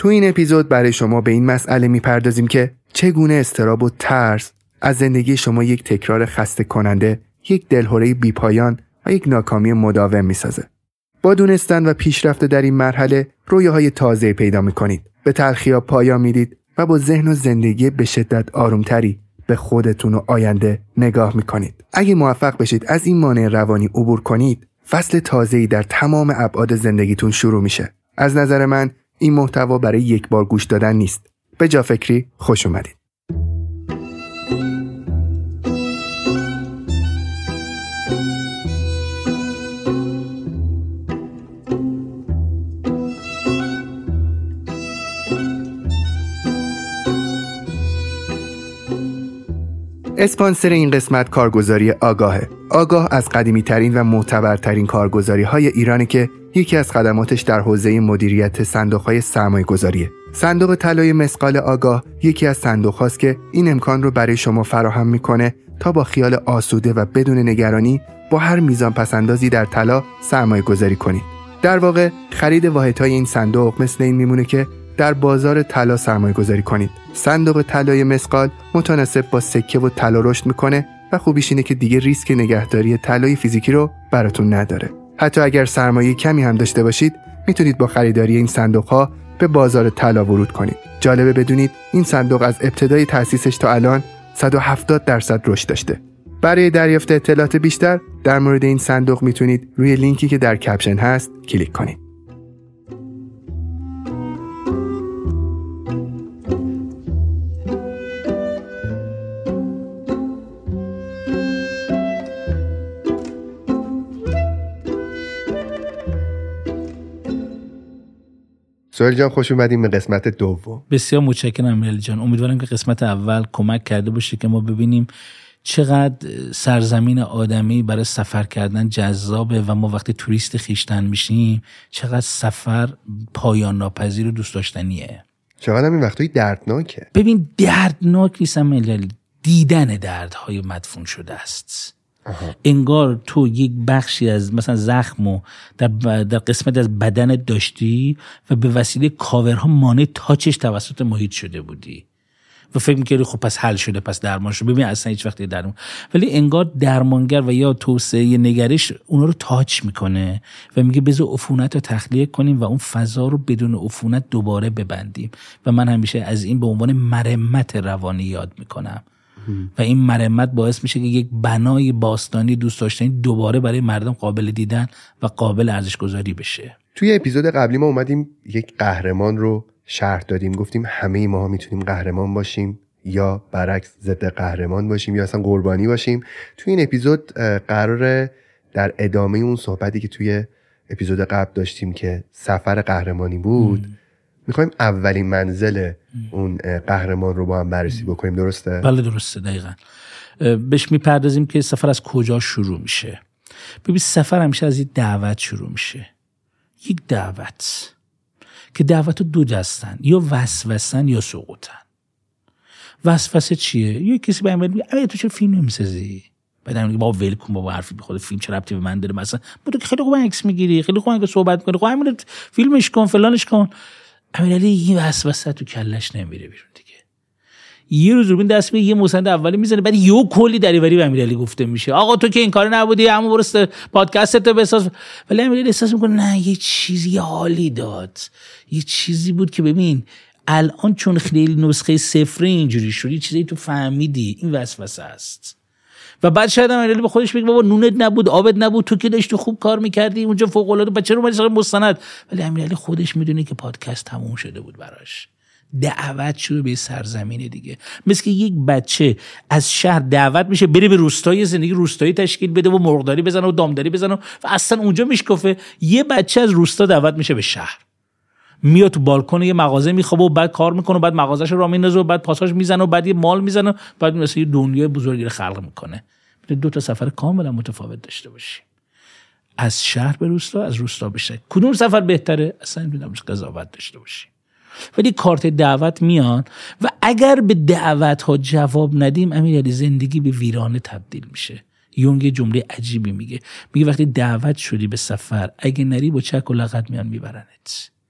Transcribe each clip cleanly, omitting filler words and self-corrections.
تو این اپیزود برای شما به این مسئله میپردازیم که چگونه اضطراب و ترس از زندگی شما یک تکرار خسته کننده، یک دلهره بی‌پایان و یک ناکامی مداوم میسازه. با دونستن و پیشرفت در این مرحله رویاهای تازه پیدا میکنید، به تلخی‌ها پایان میدید و با ذهن و زندگی به شدت آرومتری به خودتون و آینده نگاه میکنید. اگه موفق بشید از این مانع روانی عبور کنید، فصل تازه‌ای در تمام ابعاد زندگیتون شروع میشه. از نظر من این محتوا برای یک بار گوش دادن نیست. به جا فکری خوش اومدید. اسپانسر این قسمت کارگزاری آگاهه. آگاه از قدیمی ترین و معتبرترین کارگزاری های ایرانی که یکی از خدماتش در حوزه مدیریت صندوق‌های سرمایه‌گذاریه. صندوق طلای مثقال آگاه یکی از صندوق‌هاست که این امکان رو برای شما فراهم میکنه تا با خیال آسوده و بدون نگرانی با هر میزان پسندازی در طلا سرمایه‌گذاری کنید. در واقع خرید واحدهای این صندوق مثل این میمونه که در بازار طلا سرمایه‌گذاری کنید. صندوق طلای مثقال متناسب با سکه و طلا رشد میکنه و خوبیش اینه که دیگه ریسک نگهداری طلای فیزیکی رو براتون نداره. حتی اگر سرمایه کمی هم داشته باشید، میتونید با خریداری این صندوق‌ها به بازار طلا ورود کنید. جالبه بدونید این صندوق از ابتدای تأسیسش تا الان 170% رشد داشته. برای دریافت اطلاعات بیشتر در مورد این صندوق میتونید روی لینکی که در کپشن هست کلیک کنید. سهیل جان خوش اومدیم به قسمت دوم. بسیار متشکرم امیرعلی جان. امیدوارم که قسمت اول کمک کرده باشه که ما ببینیم چقدر سرزمین آدمی برای سفر کردن جذابه و ما وقتی توریست خویشتن میشیم چقدر سفر پایان ناپذیر و دوست داشتنیه. چقدر این وقتایی دردناکه. ببین دردناک نیست امیرعلی، دیدن دردهای مدفون شده است. انگار تو یک بخشی از مثلا زخمو در قسمت از بدنت داشتی و به وسیله کاورها مانع تاچش توسط محیط شده بودی و فکر می‌کردی خب پس حل شده، پس درمان شده. ببین اصلا هیچ وقتی درمان، ولی انگار درمانگر و یا توسعه نگرش اونا رو تاچ میکنه و میگه بذار عفونت رو تخلیه کنیم و اون فضا رو بدون عفونت دوباره ببندیم. و من همیشه از این به عنوان مرمت روانی یاد میکنم و این مرمت باعث میشه که یک بنای باستانی دوست داشتنی دوباره برای مردم قابل دیدن و قابل ارزش گذاری بشه. توی اپیزود قبلی ما اومدیم یک قهرمان رو شرح دادیم، گفتیم همه ما میتونیم قهرمان باشیم یا برعکس ضد قهرمان باشیم یا اصلا قربانی باشیم. توی این اپیزود قراره در ادامه اون صحبتی که توی اپیزود قبل داشتیم که سفر قهرمانی بود میخوایم اولین منزل اون قهرمان رو با هم بررسی بکنیم. درسته؟ بله درسته، دقیقاً. بهش میپردازیم که سفر از کجا شروع میشه. ببین سفر همیشه از یک دعوت شروع میشه. یک دعوت که دعوت دو دستن، یا وسوسن یا سقوطن. وسوسه چیه؟ یا کسی به من میگه تو چرا فیلم نمیسازی؟ بعدم میگه بابا ول کن بابا، حرفی به خود فیلم چه ربطی به من داره؟ مثلا تو خیلی خوب عکس میگیری، خیلی خوب صحبت میکنی، خب همین فیلمش کن فلانش کن. امیرعلی این وسوسه تو کلش نمیره بیرون دیگه. یه روز رو دست به یه مستند اولی میزنه، بعد یهو کلی دریوری به امیرعلی گفته میشه. آقا تو که این کارو نبودی، همون برست پادکستت بساز. ولی امیرعلی احساس میکنه نه، یه چیزی حالی داد، یه چیزی بود که ببین الان چون خیلی نسخه صفر اینجوری شد، یه چیزی تو فهمیدی، این وسوسه است. و بعد شاید امیرعلی به خودش بگه بابا نونت نبود، آبت نبود، تو که داشتی خوب کار میکردی اونجا فوق العاده، بچه رو اومدی مستند. ولی امیرعلی خودش میدونه که پادکست تموم شده بود براش. دعوت شده به سرزمین دیگه. مثل که یک بچه از شهر دعوت میشه بره به روستایی، زندگی روستایی تشکیل بده و مرغداری بزنه و دامداری بزنه و اصلا اونجا میشکفه. یه بچه از روستا دعوت میشه به شهر، میاد تو بالکن یه مغازه میخوابه و بعد کار میکنه و بعد مغازه‌ش رو میندازه و بعد پاساژ میزنه و بعد یه مال میزنه، بعد مثلا یه دنیای بزرگی رو خلق میکنه. دو تا سفر کاملا متفاوت داشته باشیم، از شهر به روستا، از روستا به شهر. کدوم سفر بهتره؟ اصلا نمیدونم، قضاوت داشته باشیم. ولی کارت دعوت میاد و اگر به دعوت ها جواب ندیم امیرعلی زندگی به ویرانه تبدیل میشه. یونگ یه جمله عجیبی میگه وقتی دعوت شدی به سفر اگه نری با چک و لغت میان میبرنت.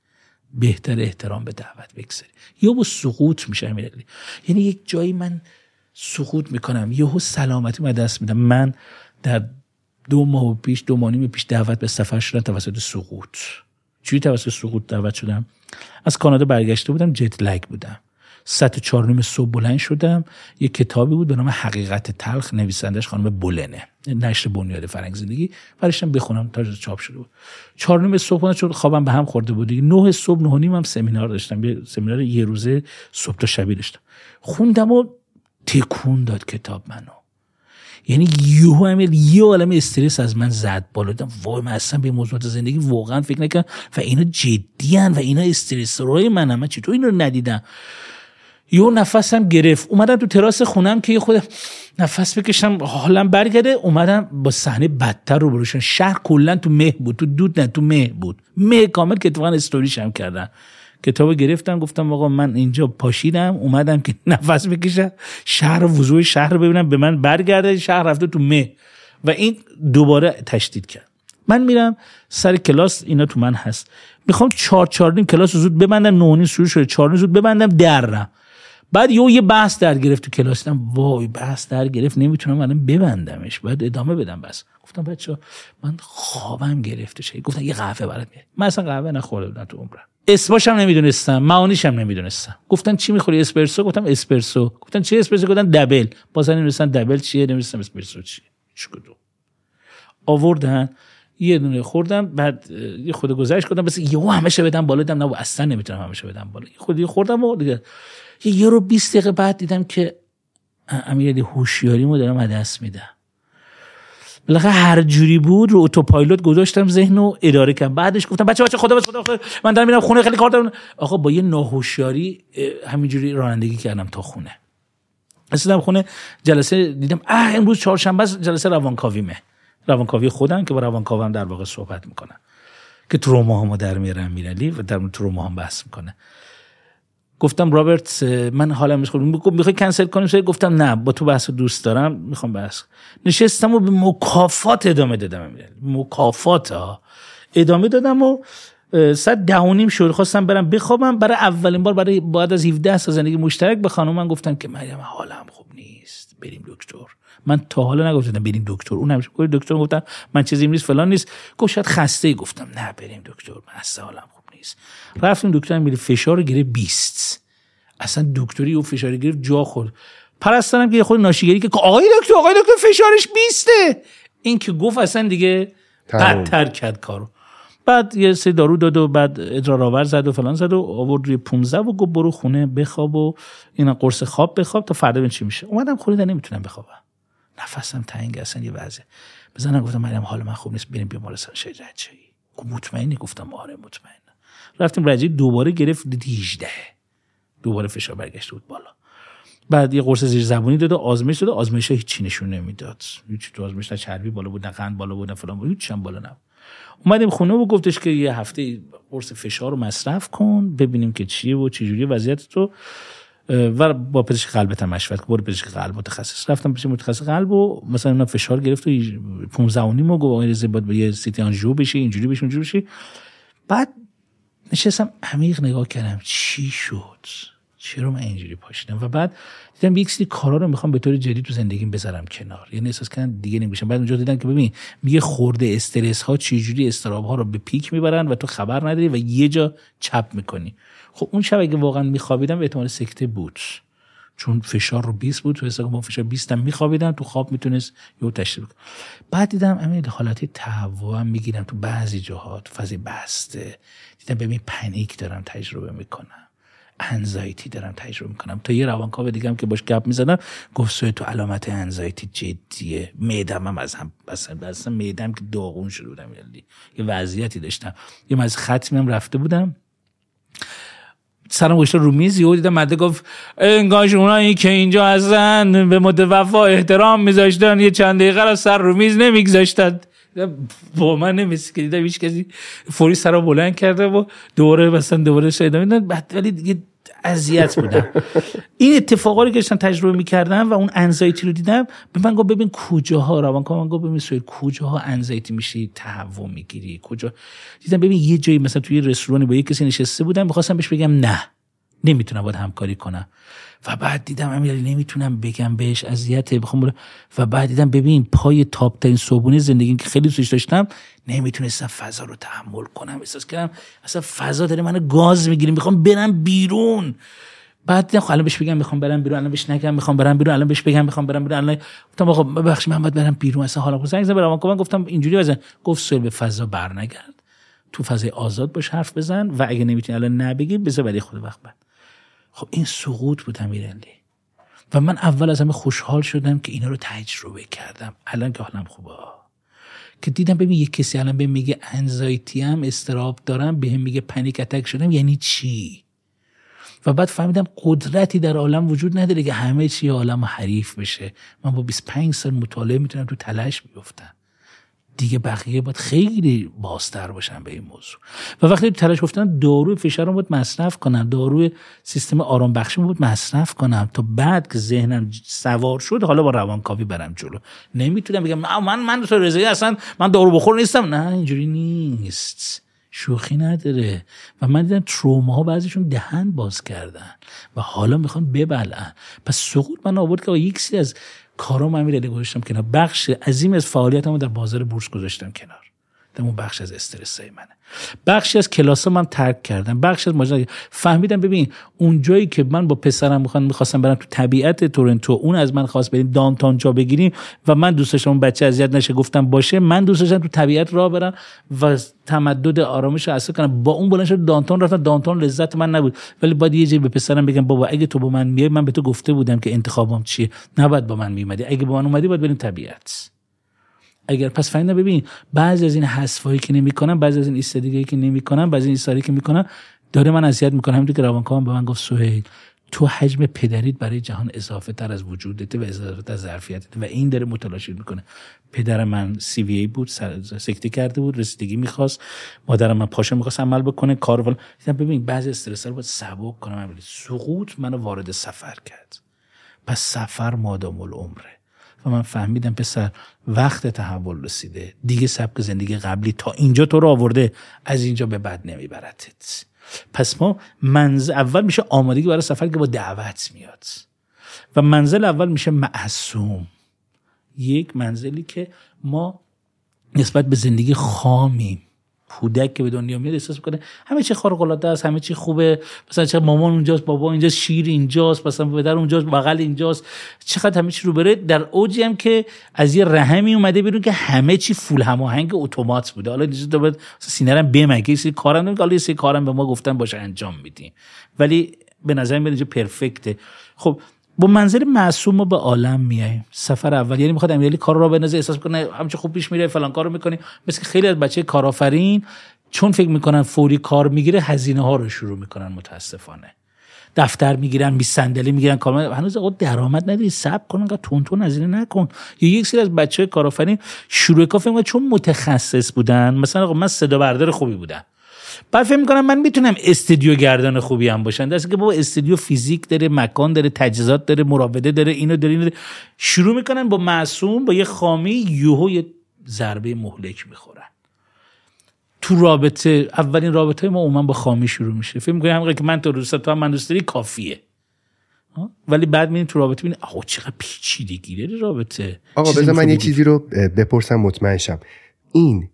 بهتر احترام به دعوت بگذاری. یا با سقوط میشه امیرعلی. یعنی یک جایی من سقوط میکنم، یهو سلامتی من دست میدم. من در 2 ماه پیش 2 ماه پیش دعوت به سفر شدم توسط سقوط. چوری توسط سقوط دعوت شدم؟ از کانادا برگشته بودم، جت لگ بودم. 4:30 صبح بلند شدم. یک کتابی بود به نام حقیقت تلخ، نویسندش خانم بولنه، نشر بنیاد فرهنگ زندگی، برشتم بخونم تا چاپ شده بود. 4:30 صبح چون خوابم به هم خورده بود. 9 صبح 9:30 هم سمینار داشتم، یه سمینار یه روزه صبح تا شب داشتم. خوندم و تکون داد کتاب منو. یعنی یه عالم استرس از من زد بالا. دیدم وای من اصلا به موضوعات زندگی واقعا فکر نکردم و اینا جدی ان و اینا استرس‌های منم. من چطور اینو ندیدم؟ یه نفسم گرفت. اومدم تو تراس خونم که خود نفس بکشم حالم برگرده. اومدم با صحنه بدتر رو بروشن. شهر کلا تو مه بود، تو دود نه، تو مه بود، مه کامل. که اتفاقا استوریش هم کردن. کتابو گرفتم گفتم آقا من اینجا پاشیدم اومدم که نفس بکشم، شهر و وضوح شهر رو ببینم، به من برگرده. شهر رفته تو مه و این دوباره تشدید کرد. من میرم سر کلاس، اینا تو من هست، میخوام 4:15 کلاس رو زود ببندم. 9:30 شروع شده، 4:15 زود ببندم درم. بعد یه بحث در گرفت تو کلاس. دیدم وای بحث در گرفت، نمیتونم الان ببندمش، باید ادامه بدم. بس گفتم بچه‌ها من خوابم گرفته شد. گفتن یه قهوه برات میارم. من اصلا قهوه نخورده بودم تو عمرم. اسمش هم نمیدونستم، معانیش هم نمیدونستم. گفتن چی میخوری؟ اسپرسو. گفتم اسپرسو. گفتن چی اسپرسو؟ گفتن دبل. بازم نمیدونستم دبل چیه، نمیدونستم اسپرسو چیه. چیکدو آوردن یه دونه خوردم. بعد یه خود گذشت کردم بس یهو همشه بدم بالا. دیدم نه اصلا نمیتونم همشه بدم بالا. خودی خوردم و دیگه یه رو 20 دقیقه بعد دیدم که امیرعلی هوشیاریمو دارم از دست میدم. بالاخره هر جوری بود رو اتوپایلوت گذاشتم ذهنو اداره کردم. بعدش گفتم بچه خدا من دارم میرم خونه، خیلی کار دارم. آقا با یه ناهوشیاری همینجوری رانندگی کردم تا خونه. رسیدم خونه، جلسه دیدم امروز چهارشنبه است، جلسه روانکاویمه. روانکاوی خودم که با روانکاوم در واقع صحبت میکنم که تروماهامو در میارم امیرعلی و در تروماهام بحث میکنه. گفتم رابرت من حالم میخواد، میخوای کنسل کنیم؟ گفتم نه، با تو بحث دوست دارم، میخوام بحث. نشستم و به مکافات ادامه دادم امیرعلی. مکافات ادامه دادم و 10:30 شد. خواستم برم بخوابم. برای اولین بار بعد از 17 سال زندگی مشترک به خانومم گفتم که مریم حالم خوب نیست، بریم دکتر. من تا حالا نگفتم بریم دکتر. اون همیشه گفت دکتر. گفتم من چیزی نیست فلان نیست. گفت شاید خسته ای. گفتم نه بریم دکتر، من اصلا حالم خوب نیست. رفتیم دکتر، میگه فشار گرفت 20. اصلا دکتری و فشار گرفت جا خورد. پرستارم که خود ناشیگری که آقای دکتر فشارش 20. این که گفت اصلا دیگه بدتر کرد کارو. بعد یه سری دارو داد و بعد ادرارآور زد و فلان زد و آورد روی 15 و گفت برو خونه بخواب و اینا قرص خواب بخواب تا فردا ببین چی میشه. اومدم خونه نمیتونم بخوابم. نفسم تنگ، اصلا یه وضع. بزنم گفتم مریم حال من خوب نیست، بریم بیمارستان شهید رجایی. مطمئنی؟ گفتم آره مطمئنم. رفتیم رجایی، دوباره گرفت 18. دوباره فشار برگشته بود بالا. بعد یه قرص زیر زبونی داد و آزمایش داد. آزمایش هیچ نشون نمیداد. هیچ تو آزمایش نه چربی بالا بود، نه قند بالا بود، نه فلان بود، هیچ هم بالا نبود. اومدیم خونه و گفتش که یه هفته قرص فشار رو مصرف کن ببینیم که چیه و چه جوری وضعیت تو و با پزشک قلبت هم مشورت کن. برو پزشک قلب متخصص. رفتم پیش متخصص قلب و مثلا اونا فشار گرفت و 15.5 و گفت باید یه سیتی آنژیو بشه، اینجوری بشه اونجوری بشه. بعد نشستم عمیق نگاه کردم چی شد، چرا من اینجوری پاشیدم و بعد دیدم یک سری کارا رو میخوام به طور جدی تو زندگیم بذارم کنار. یعنی احساس کردم دیگه نمیشم. بعد اونجا دیدم که ببین میگه خورده استرس ها چه جوری استراب ها رو به پیک میبرن و تو خبر نداری و یه جا چپ میکنی. خب اون شب اگه واقعا میخوابیدم احتمال سکته بود، چون فشار رو 20 بود. تو حساب با فشار 20 هم میخوابیدم، تو خواب میتونست یهو تشریف. بعد دیدم امید حالت تهوع هم میگیرم تو بعضی جاها، تو فاز بسته. دیدم ببین پنیک دارم تجربه میکنم، انزایتی دارم تجربه میکنم. تا یه روانکاو دیگه هم که باش گپ میزدم گفت تو علامت انزایتی جدیه. معدم هم از هم اصلا معدم که داغون شده بودم، یه وضعیتی داشتم. یه از ختمم رفته بودم، سرم گذاشته رو میز، یهو دیدم مده گفت انگاش اونایی که اینجا هستن به مد وفا احترام میذاشتن یه چند دقیقه رو سر رو میز نمیگذاشتن. با من نمیسی که دیدم هیچ کسی فوری سرم بلند کرده و دوباره شاید میدن. بعد ولی دیگه اذیت بودم. این اتفاقا رو که داشتم تجربه می‌کردم و اون انزایتی رو دیدم، به من گفت ببین کجاها روانکاو من گفت ببین سویل کجاها انزایتی میشی، تهوع میگیری کجا. دیدم ببین یه جایی مثلا توی رستورانی با یه کسی نشسته بودم، می‌خواستم بهش بگم نه نمیتونم باهات همکاری کنم و بعد دیدم امیرعلی نمیتونم بگم بهش اذیته بخوام و بعد دیدم ببین پای تاپ ترین صبحونه زندگیم که خیلی دوستش داشتم نمیتونستم فضا رو تحمل کنم. احساس کردم اصلا فضا داره منو گاز میگیره، میخوام برم بیرون. بعد دیدم الان بهش بگم میخوام برم بیرون، الان بهش نگم میخوام برم بیرون، الان بهش بگم میخوام برم بیرون، الان گفتم آقا ببخشید من باید برم بیرون اصلا حالا زنگ زدم روانکاو گفتم اینجوری بزن. گفت سویل به فضا برنگرد، تو فضای آزاد باش حرف بزن و اگه نمیتونی الان نبگی بذار برای خود وقت بعد. خب این سقوط بود امیرعلی و من اول از همه خوشحال شدم که اینا رو تجربه کردم. الان که حالم خوبه که دیدم ببین یک کسی الان بهم میگه انزایتی ام اضطراب دارم، بهم میگه پنیک اتک شدم، یعنی چی؟ و بعد فهمیدم قدرتی در عالم وجود نداره که همه چی عالم حریف بشه. من با 25 سال مطالعه میتونم تو تلاش بیفتم، دیگه بقیه باید خیلی بازتر باشن به این موضوع. و وقتی تو تلاش گفتن داروی فشارم باید مصرف کنم، داروی سیستم آرام بخشی باید مصرف کنم تا بعد که ذهنم سوار شد حالا با روانکاوی برم جلو. نمیتونم بگم من تو رضایی اصلا من دارو بخور نیستم. نه اینجوری نیست، شوخی نداره. و من دیدم تروماها بعضیشون دهن باز کردن و حالا میخوان ببلعن. پس سقوط من آورد که یک سری از کارام امیرعلی گذاشتم کنار، بخش عظیم از فعالیتمو در بازار بورس گذاشتم کنار. اون بخش از استرسای منه. بخشی از کلاسام من ترک کردم، بخش از ماجرا فهمیدم ببین اون جایی که من با پسرم می‌خواستم برم تو طبیعت تورنتو، اون از من خواست بریم دانتون جا بگیریم و من دوست داشتم اون بچه اذیت نشه، گفتم باشه. من دوست داشتم تو طبیعت راه برم و تمدد آرامش رو حس کنم. با اون بلند شد دانتون رفتم، دانتون لذت من نبود، ولی بعد یه جایی به پسرم بگم بابا اگه تو با من میای، من به تو گفته بودم که انتخابم چیه، نباید با من میومدی، اگه با من اومدی باید بریم طبیعت. اگر پس فهمیدم ببین بعضی از این حذفایی که نمی‌کنم، بعضی از این ایستادگی که نمی‌کنم، بعضی این ایستاری که می‌کنم داره من اذیت می‌کنه. همونطور که روانکاوم به من گفت سهیل تو حجم پدریت برای جهان اضافه تر از وجودته و اضافه تر از ظرفیتت و این داره متلاشی می‌کنه. پدر من CVA بود، سکته کرده بود، رسیدگی می‌خواست، مادرم من پاشو می‌خواست عمل بکنه کار ولی دیدم ببین بعضی استرس‌ها رو باید سبک کنم. سقوط منو وارد سفر کرد. پس سفر مادام العمره و من فهمیدم پسر وقت تحول رسیده دیگه، سبک زندگی قبلی تا اینجا تو رو آورده، از اینجا به بعد نمیبرتت. پس ما منزل اول میشه آمادگی برای سفر که با دعوت میاد و منزل اول میشه معصوم، یک منزلی که ما نسبت به زندگی خامیم. کودک که به دنیا میاد احساس میکنه همه چی خارق العاده است، همه چی خوبه، مثلا چه مامان اونجاست، بابا اینجاست، شیر اینجاست، مثلا پدر اونجاست، بغل اینجاست، چقدر همه چی رو بره. در اوجی هم که از یه رحمی اومده بیرون که همه چی فول هماهنگ اتومات بوده. حالا دیگه تو باید سینه‌رم بمگه یه سری کارم نمیگه، حالا یه سری کارم به ما گفتن باشه انجام میدیم، ولی به نظر میاد اینجا پرفکته. خب با منظر معصوم ما به عالم میایم سفر اول، یعنی میخواد امیرعلی کار رو بندازه، احساس کنه همچه خوب پیش میره، فلان کارو میکنی. مثل خیلی از بچه کارآفرین چون فکر میکنن فوری کار میگیره، هزینه ها رو شروع میکنن، متاسفانه دفتر میگیرن، می صندلی میگیرن، کار هنوز آقا درآمد نداری، صبر کن، انقدر تون هزینه نکن. یا یک سری از بچه کارآفرین شروع کار فکر چون متخصص بودن، مثلا آقا من صدا بردار خوبی بودم، بعد فکر میکنم من میتونم استودیو گردان خوبی هم باشم، درسته که بابا استودیو فیزیک داره، مکان داره، تجهیزات داره، مراوده داره، اینو داره. شروع میکنن با معصوم، با یه خامی یهو یه ضربه مهلک میخورن. تو رابطه اولین رابطه ما عموما با خامی شروع میشه. فکر میکنی همونقدر که من تو دوست دارم، من دوست داری کافیه، ولی بعد میبینی تو رابطه میبینی آقا چقدر پیچیدگی داره رابطه. آقا بذار من یه چیزی رو بپرسم مطمئن شم. این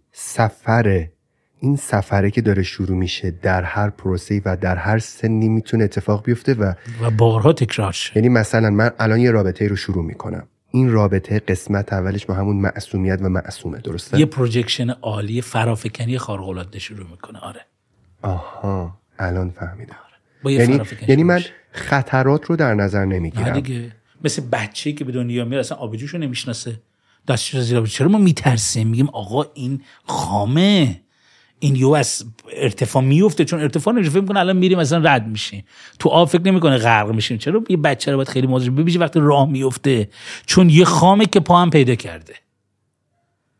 سفره که داره شروع میشه در هر پروسه‌ای و در هر سنی میتونه اتفاق بیفته و بارها تکرار شه. یعنی مثلا من الان یه رابطه رو شروع میکنم، این رابطه قسمت اولش با همون معصومیت و معصومه، درسته؟ یه پروجکشن عالی فرافکنی خارق العاده شروع میکنه. آره. آها الان فهمیدم. یعنی من خطرات رو در نظر نمیگیرم. نه دیگه، مثل بچه‌ای که به دنیا میاد اصلا آبجوشو نمیشناسه، دستش زیر آب، چرا ما میترسیم؟ میگیم آقا این خامه، این یو از ارتفاع میفته، چون ارتفاع نمیشه، فکر میکنه الان میریم مثلا رد میشیم، تو آب فکر نمیکنه غرق میشیم. چرا یه بچه رو باید خیلی مواظب ببینی وقتی راه میفته، چون یه خامه که پا هم پیدا کرده.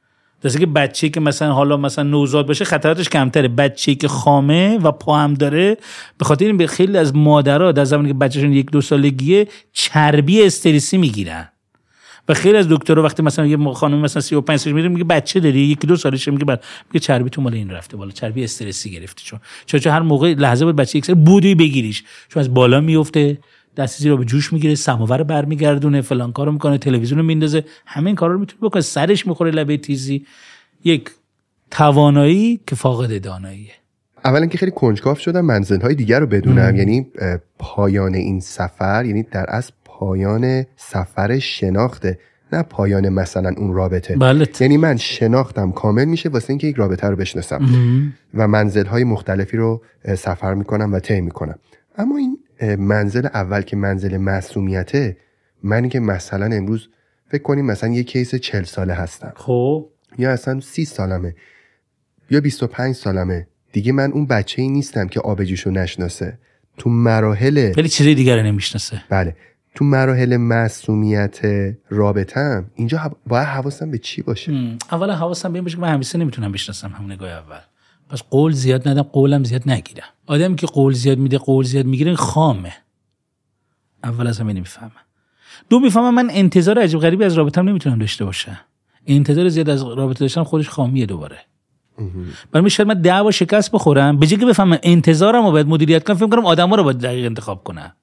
درسته که بچه‌ای که مثلا نوزاد باشه خطراتش کمتره. بچه‌ای که خامه و پا هم داره، به خاطر این به خیلی از مادرها در زمانی که بچه‌شون 1-2 سالگیه چربی استرسی میگیرن و خیلی از دکترها وقتی مثلا یه خانم مثلا 35 سالش میگه بچه داری 1-2 سالشه، میگه چربی تو مال این رفته بالا، چربی استرسی گرفته. چون هر موقع لحظه بود بچه یک سال بودی بگیریش، چون از بالا میفته، دست زیرا به جوش میگیره، سماور برمیگردونه، فلان کارو میکنه، تلویزیون رو میندازه، همه این کارا رو میتونه بکنه، سرش میخوره لبه تیزی. یک توانایی که فاقد داناییه. اولا که خیلی کنجکاو شدم منزل‌های دیگر رو بدونم. یعنی پایان این سفر، یعنی در اصل پایان سفر شناخته، نه پایان مثلا اون رابطه. یعنی من شناختم کامل میشه واسه اینکه یک رابطه رو بشناسم و منزل‌های مختلفی رو سفر میکنم و طی میکنم. اما این منزل اول که منزل معصومیته، منی که مثلا امروز فکر کنیم مثلا یه کیس 40 ساله هستم، خب یا اصلا 30 سالمه یا 25 سالمه، دیگه من اون بچه‌ای نیستم که آبجوشو نشناسه. تو مراحل خیلی چیزای دیگه رو نمیشناسه. بله، تو مراحل معصومیت رابطه‌ام اینجا باید حواسم به چی باشه؟ اولا حواسم به این باشه که من همیشه نمیتونم بشناسم همون نگاه اول. پس قول زیاد ندم، قولم زیاد نگیرم. آدمی که قول زیاد میده، قول زیاد میگیره، خامه. اول از همه نمیفهمم. دو میفهمم من انتظار عجیب غریبی از رابطه‌ام نمیتونم داشته باشم. انتظار زیاد از رابطه داشتن خودش خامیه دوباره. برای شاید من 10 بار شکست بخورم، به جای که بفهمم انتظارم رو باید مدیریت کنم، فکر کنم آدما رو باید دقیق انتخاب کنم.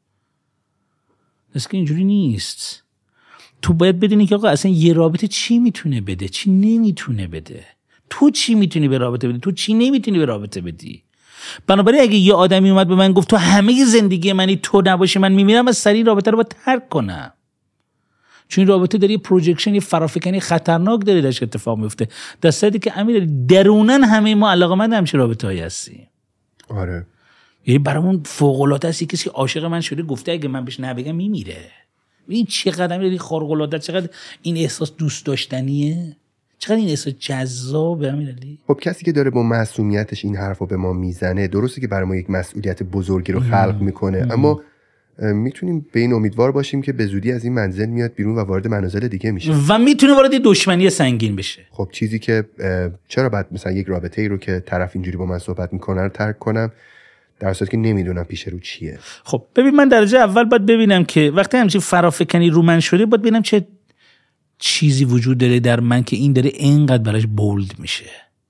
که اینجوری نیست. تو باید بدونی که آقا اصلا یه رابطه چی میتونه بده، چی نمیتونه بده. تو چی میتونی به رابطه بدی، تو چی نمیتونی به رابطه بدی. بنابراین اگه یه آدمی اومد به من گفت تو همه زندگی منی، تو نباشی من میمیرم، از سری رابطه رو باید ترک کنم. چون این رابطه داره یه پروجکشن، یه فرافکنی خطرناک داره درش اتفاق میفته. در صورتی که امیر درونن همه ما علاقه‌مند همچین رابطه‌ای هستیم. آره. یعنی برامون فوق‌العاده است کسی که عاشق من شده گفته اگه من بهش نبگم میمیره. این چقدر امیر خارق‌العاده، چقدر این احساس دوست داشتنیه، چقدر این احساس جذابه امیرعلی. خب کسی که داره با معصومیتش این حرفو به ما میزنه، درسته که برای ما یک مسئولیت بزرگی رو خلق میکنه، اما میتونیم به این امیدوار باشیم که به زودی از این منزل میاد بیرون و وارد منازل دیگه میشه و میتونه وارد دشمنی سنگین بشه. خب چیزی که چرا بعد مثلا یک رابطه ای رو که طرف اینجوری با من صحبت میکنه رو ترک کنم در صورتی که نمیدونم پیش رو چیه؟ خب ببین، من درجه اول باید ببینم که وقتی همچین فرافکنی رو من شده، باید ببینم چه چیزی وجود داره در من که این داره اینقدر براش بولد میشه.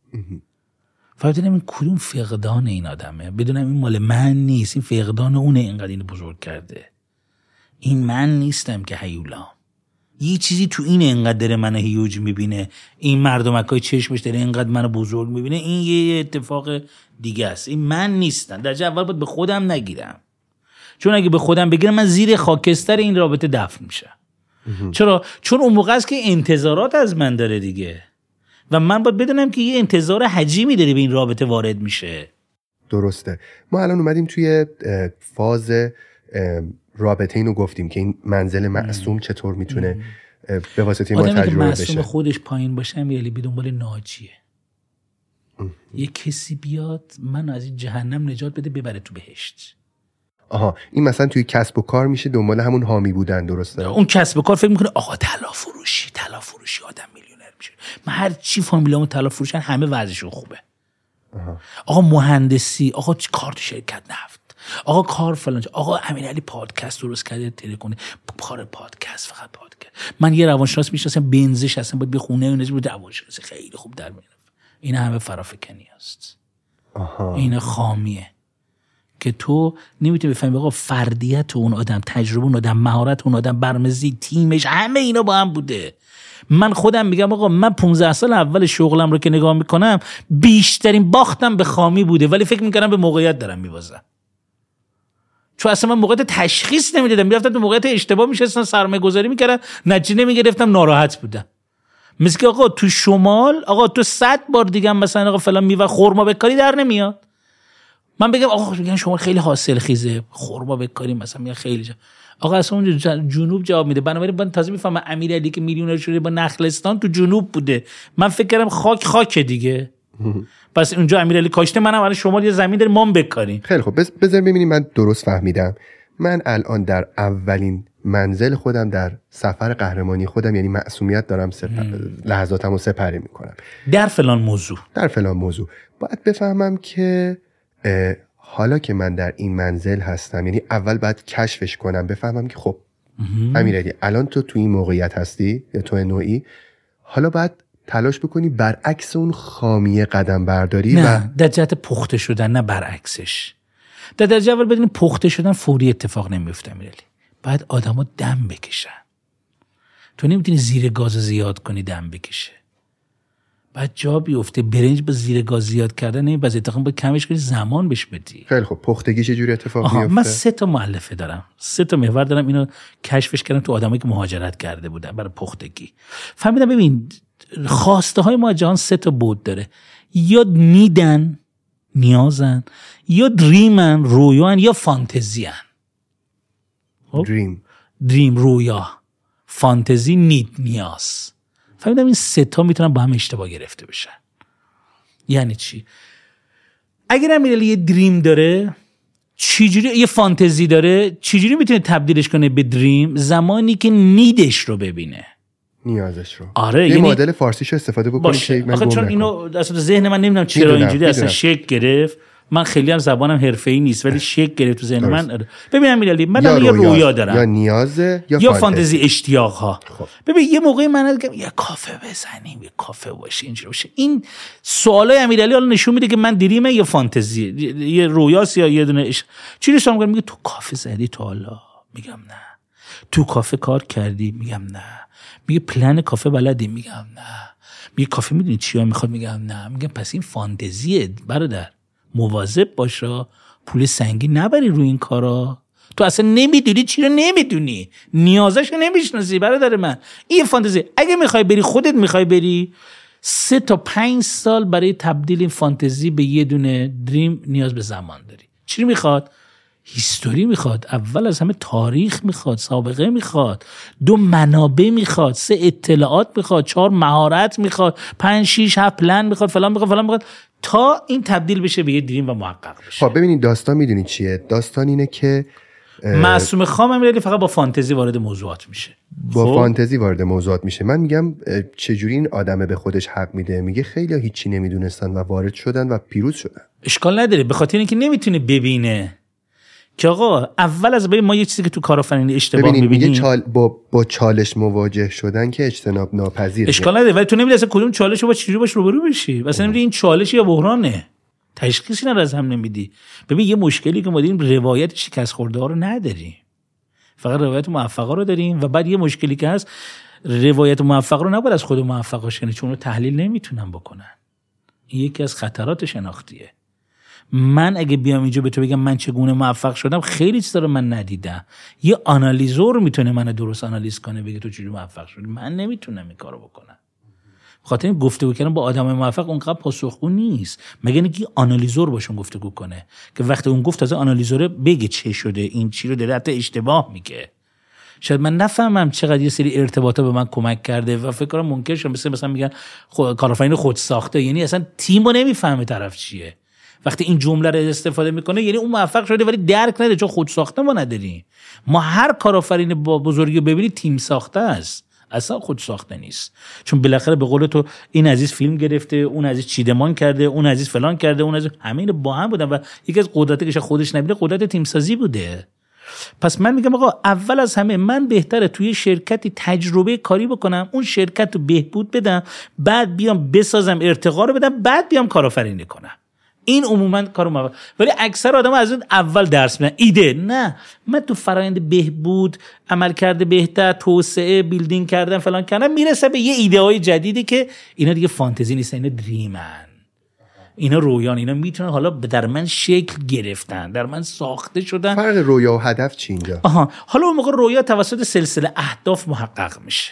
فهمیدم این کدوم فقدان این آدمه، بدونم این مال من نیست، این فقدان اونه اینقدر اینو بزرگ کرده. این من نیستم که هیولام، یه چیزی تو این اینقدر داره منو هیوج میبینه، این مردمکای چشمش داره اینقدر منو بزرگ میبینه، این یه اتفاق دیگه است. این من نیستم. درجه اول باید به خودم نگیرم، چون اگه به خودم بگیرم من زیر خاکستر این رابطه دفن میشم. چرا؟ چون اون موقع است که انتظارات از من داره دیگه، و من باید بدونم که یه انتظار حجیمی داره به این رابطه وارد میشه. درسته. ما الان اومدیم توی فاز رابطه اینو گفتیم که این منزل معصوم چطور میتونه به واسطه ما تجربه بشه. آدمی که معصوم خودش پایین باشه میلی بدون دنبال ناجیه. یه کسی بیاد منو از این جهنم نجات بده ببره تو بهشت. آها، این مثلا توی کسب و کار میشه دنبال همون حامی بودن، درسته؟ اون کسب و کار فکر میکنه آقا طلا فروشی آدم میلیونر میشه. من هر چی فامیلامون طلا فروشن همه وضعشون خوبه. آقا مهندسی، آقا کار تو شرکت نفت، آقا کار فلان، آقا امیرعلی پادکست درست کرده تلکونه، کار پادکست، فقط پادکست. من یه روانشناس میشناسم بنزش هستم، باید به خونه اونجا بود روانشناس خیلی خوب در میاد. این همه فرافکنی است. این خامیه که تو نمیتونی بفهمی آقا فردیت اون آدم، تجربه اون آدم، مهارت اون آدم، برمزی تیمش، همه اینا با هم بوده. من خودم میگم آقا من 15 سال اول شغلم رو که نگاه میکنم بیشترین باختم به خامی بوده، ولی فکر میکنم به موقعیت دارم میبازم. چون اصلا من موقعیت تشخیص نمیدادم، میرفتم تو موقعیت اشتباه میشستم سرمایه گذاری میکردم، نتیجه نمیگرفتم، ناراحت بودم. مثل که آقا تو شمال آقا تو 100 بار دیگه مثلا آقا فلان میوه خرما بکاری در نمیاد، من بگم آقا میگن شمال خیلی حاصل خیزه، خرما بکاری مثلا میگن خیلی آقا اصلا اون جنوب جواب میده. بنابراین من تازه میفهمم امیرعلی که میلیونر شده با نخلستان تو جنوب بوده، من فکر کردم خاک دیگه. پس اونجا امیرعلی کاشته، منم الان شمال یه زمین داریم ما بکاریم. خیلی خب بذار ببینیم من درست فهمیدم. من الان در اولین منزل خودم، در سفر قهرمانی خودم، یعنی معصومیت دارم لحظاتمو سپری میکنم در فلان موضوع. باید بفهمم که حالا که من در این منزل هستم، یعنی اول باید کشفش کنم، بفهمم که خب امیرعلی الان تو این موقعیت هستی یا تو نوعی، حالا باید تلاش بکنی برعکس اون خامیه قدم برداری. نه در جهت پخته شدن، نه برعکسش. در درجه اول بدون پخته شدن فوری اتفاق نمیفته امیرعلی. باید آدمو دم بکشن. تو نمیتونی زیر گاز زیاد کنی دم بکشه. بعد جا بیفته. برنج با زیر گاز زیاد کردن نمیبازه، اتفاقا باید کمش کنی، زمان بهش بدی. خیلی خب پختگی چجوری اتفاق میفته؟ من 3 تا مؤلفه دارم، 3 تا محور دارم، اینو کشفش کردم تو آدمایی که مهاجرت کرده بودن برای پختگی. فهمیدم ببین خواسته های ما جهان 3 تا بود داره، یا نیدن نیازن، یا دریمن رویان، یا فانتزیان. دریم رویا، فانتزی، نید نیاز. فهمیدم این 3 تا میتونن با هم اشتباه گرفته بشن. یعنی چی؟ اگر امیرعلی یه دریم داره، چجوری یه فانتزی داره، چجوری میتونه تبدیلش کنه به دریم؟ زمانی که نیدش رو ببینه، نیازش رو. آره، یه یعنی مدل فارسیشو استفاده بکنی که من چون اینو اصلا ذهن من نمیدونم چرا اینجوری اصلا شک گرفت. من خیلی هم زبانم حرفه‌ای نیست ولی شک گرفت تو ذهن من. ببین امیرعلی من یه رویا دارم، یا نیازه یا فانتزی اشتیاق ها. ببین یه موقعی من میگم یه کافه بزنیم، یه کافه باشه، اینجوری باشه. این سوالای امیرعلی حالا نشون میده که من دریمه یا فانتزی، یه رویاست یا یه دونه چیزی سوال میگم. میگه تو کافه زدی تا حالا؟ میگم نه. تو کافه کار کردی؟ میگم نه. میگه پلن کافه بلدی؟ میگم نه. میگه کافه میدونی چیا میخواد؟ میگم نه. میگم پس این فانتزیه برادر، مواظب باش، پول سنگین نبری روی این کارا. تو اصلا نمیدونی چی رو نمیدونی، نیازش رو نمیشناسی برادر من. این فانتزی. اگه میخوای بری، خودت میخوای بری، 3 تا 5 سال برای تبدیل این فانتزی به یه دونه دریم نیاز به زمان داری. چی میخواد؟ هیستوری میخواد، اول از همه تاریخ میخواد، سابقه میخواد، 2 منابع میخواد، 3 اطلاعات میخواد، 4 مهارت میخواد، 5 6 7 پلن میخواد، فلان میخواد تا این تبدیل بشه به یه دریم و محقق بشه. خب ببینید داستان میدونید چیه؟ داستان اینه که معصوم خام امیرعلی فقط با فانتزی وارد موضوعات میشه. فانتزی وارد موضوعات میشه. من میگم چجوری این آدمه به خودش حق میده؟ میگه خیلی هیچی نمیدونستن و وارد شدن و پیروز شدن. اشکال نداره، به خاطر اینکه نمیتونه ببینه که آقا اول از ما یه چیزی که تو کارآفرینی اشتباه می‌بینیم، میگه با چالش مواجه شدن که اجتناب ناپذیره. اشکال نداره، ولی تو نمی‌دونی اصلا کدوم چالش رو با چجوری باش روبرو بشی. مثلا نمی‌دونی این چالش یا بحرانه، تشخیصی نداره، از هم نمیدی. ببین یه مشکلی که ما داریم، روایت شکست خورده‌ها رو نداریم، فقط روایت موفقا رو داریم. و بعد یه مشکلی که هست، روایت موفق رو نباید از خود موفقا شنید، چون رو تحلیل نمیتونن بکنن. این یکی از خطرات شناختیه. من اگه بیام اینجا به تو بگم من چگونه موفق شدم، خیلی چیزا رو من ندیدم. یه آنالیزور میتونه منو درست آنالیز کنه، بگه تو چجوری موفق شدی. من نمیتونم این کارو بکنم. بخاطر این گفتگو کردن با آدمای موفق اونقدر پاسخگو نیست، مگه اینکه آنالیزور باشون گفتگو کنه که وقتی اون گفت تازه آنالیزور بگه چه شده، این چی رو داره حتی اشتباه میگه. شاید من نفهمم چقدر یه سری ارتباطات به من کمک کرده و فکر کنم ممکنه مثلا میگن کارآفرین خود ساخته، یعنی اصلا تیمو نمیفهمه طرف چیه. وقتی این جمله رو استفاده میکنه یعنی اون موفق شده ولی درک نداره، چون خود ساخته ما نداریم. ما هر کارآفرین با بزرگی ببینید تیم ساخته است، اصلا خود ساخته نیست. چون بالاخره به قول تو این عزیز فیلم گرفته، اون عزیز چیدمان کرده، اون عزیز فلان کرده، اون عزیز، همه اینا با هم بودن و یکی از قدرتی که خودش نبیده قدرت تیم سازی بوده. پس من میگم آقا اول از همه من بهتره توی شرکتی تجربه کاری بکنم، اون شرکت رو بهبود بدم، بعد بیام بسازم، ارتقا رو بدم، بعد بیام کارآفرینی کنم. این عموما کارو موفق. ولی اکثر آدم از اون اول درس میدن، ایده نه. من تو فرآیند بهبود، عملکرد بهتر، توسعه، بیلدینگ کردن، فلان کردن، میرسه به یه ایده های جدیدی که اینا دیگه فانتزی نیستن، اینا دریمن، اینا رویان، اینا میتونن حالا در من شکل گرفتن، در من ساخته شدن. فرق رویا و هدف چی اینجا؟ حالا اون موقع رویا توسط سلسله اهداف محقق میشه.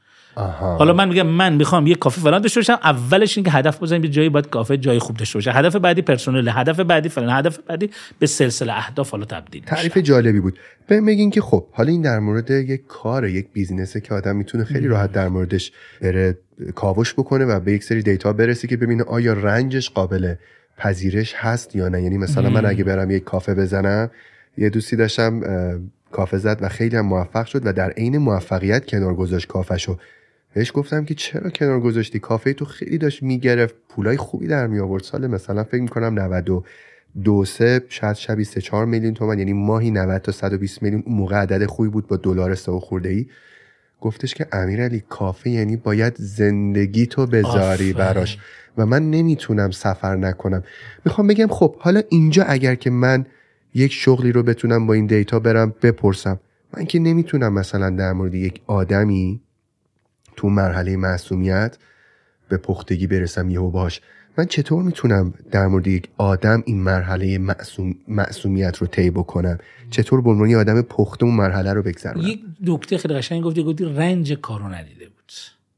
حالا من میگم من میخوام یه کافه فلان داشته باشم، اولش این که هدف بزنیم یه جایی باید کافه جای خوب داشته باشه، هدف بعدی پرسنل، هدف بعدی فلان، هدف بعدی به سلسله اهداف حالا تبدیل میشه. تعریف جالبی بود. بگین که خب حالا این در مورد یک کار، یک بیزینسه که آدم میتونه خیلی راحت در موردش بره کاوش بکنه و به یک سری دیتا برسه که ببینه آیا رنجش قابل پذیرش هست یا نه. یعنی مثلا من اگه برم یک کافه بزنم، یه دوستی داشتم کافه زد و خیلی هم موفق شد و در عین موفقیت کنار گذاشت کافه‌شو. بهش گفتم که چرا کنار گذاشتی؟ کافه تو خیلی داشت میگرفت، پولای خوبی در می آورد. سال مثلا فکر می‌کنم 92 شاید شبی 3-4 میلیون تومان، یعنی ماهی 90 تا 120 میلیون. اون موقع عدد خوبی بود با دلار 3 خورده‌ای. گفتش که امیرعلی کافه یعنی باید زندگی تو بذاری براش و من نمیتونم سفر نکنم. میخوام بگم خب حالا اینجا اگر که من یک شغلی رو بتونم با این دیتا برم بپرسم، من که نمیتونم مثلا در مورد یک آدمی تو مرحله معصومیت به پختگی برسم یهو باش. من چطور میتونم در مورد یک آدم این مرحله معصومیت رو طی بکنم؟ چطور به عنوان آدم پخته اون مرحله رو بگذرونم؟ یک نکته خیلی قشنگ گفتی رنج کارو ندیده بود.